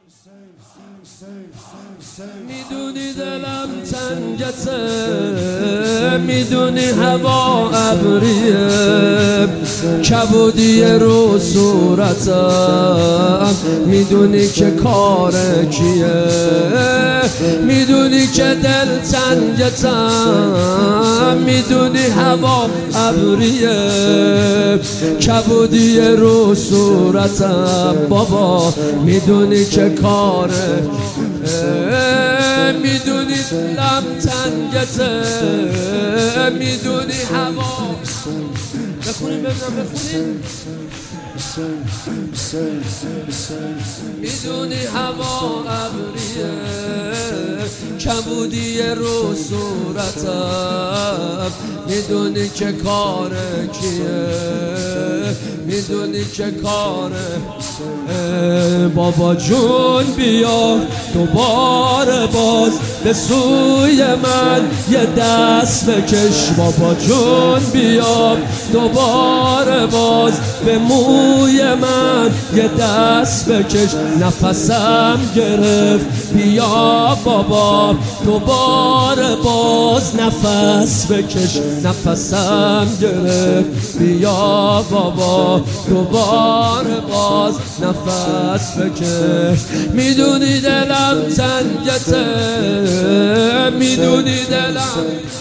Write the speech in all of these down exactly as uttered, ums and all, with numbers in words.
میدونی دلم تنگته، میدونی هوا ابریه، کبودی رو صورتم، میدونی که کار کیه، میدونی که دل تنگتم، میدونی هوا ابریه، کبودی رو صورتم، بابا میدونی که کار میدونی دلم تنگته، میدونی هوا. بخونیم ببینم بخونیم. میدونی هوا ابریه، کبودی رو صورتم، میدونی که کار کیه، میدونی که کاره. بابا جون بیا دوباره باز به سوی من یه دست بکش، بابا جون بیا دوباره باز به موی من یه دست بکش، نفسم گرفت بیا بابا دوباره باز نفس بکش، نفسم گرفت بیا بابا دوباره باز نفس بکش. میدونی دلم تنگته، میدونی دلم،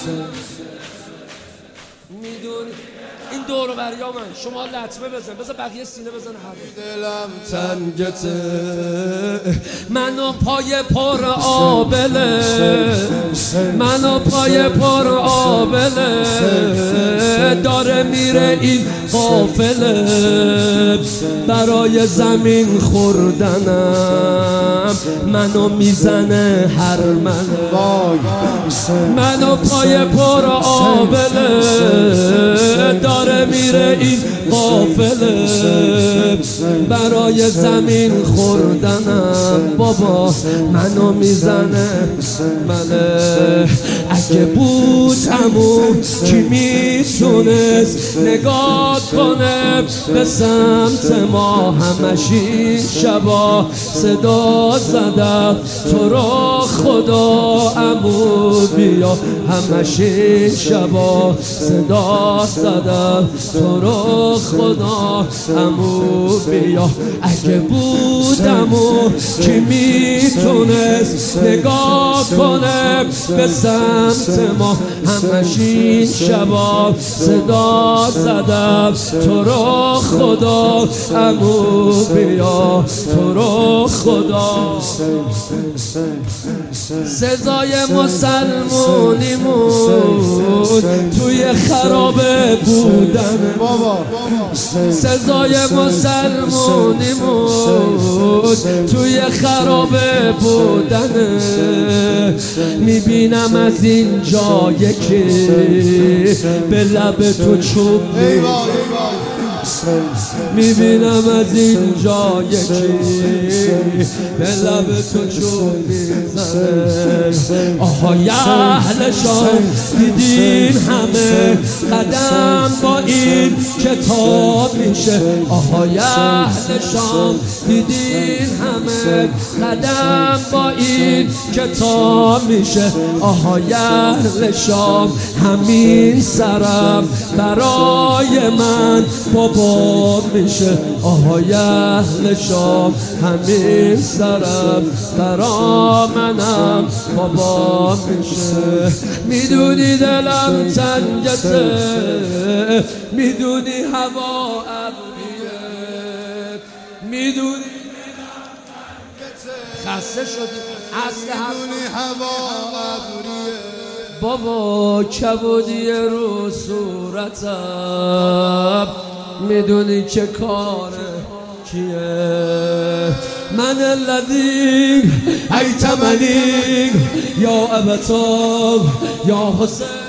میدونی این دور و بریا من شما لطمه بزن، بذار بقیه سینه بزن. هر دلم تنگته، منو پای پر آبله، منو پای پر آبله، داره میره این قافله، برای زمین خوردنم منو میزنه هر منه، منو پای پر آبله، داره میره این قافله، برای زمین خوردنم، بابا منو میزنه مله. اگه بود همون کی میتونست نگاه کنه به سمت ما، همش این شبا صدا زدم تو رو خدا عمو بیا، همش این شبا صدا زدم تو رو خدا عمو بیا. اگه بودمو کی میتونست نگاه کنه به سمت ما، همش این شبا صدا زدم تو رو خدا عمو بیا، تو رو خدا. سزای مسلمونیمون توی خرابه بودن، سزای مسلمونیمون توی خرابه بودن. میبینم از اینجا یکی به لب تو چوب، میبینم از اینجا یکی به لب تو چوب میزنه. آهای اهل شام دیدین همه قدم با این کتاب میشه، آهای اهل شام دیدین همه قدم با این کتاب میشه، آهای اهل شام همین سرم برای من بابا میشه، آهای اهل شام همین سرم برا منم بابا میشه. میدونی دلم تنگته، میدونی هوا ابریه، میدونی خسته شدی اصل هوا ابریه، بابا کبودی رو صورتم، میدونی که کار کیه. من الذی ایتمنی یا ابتاب یا حسین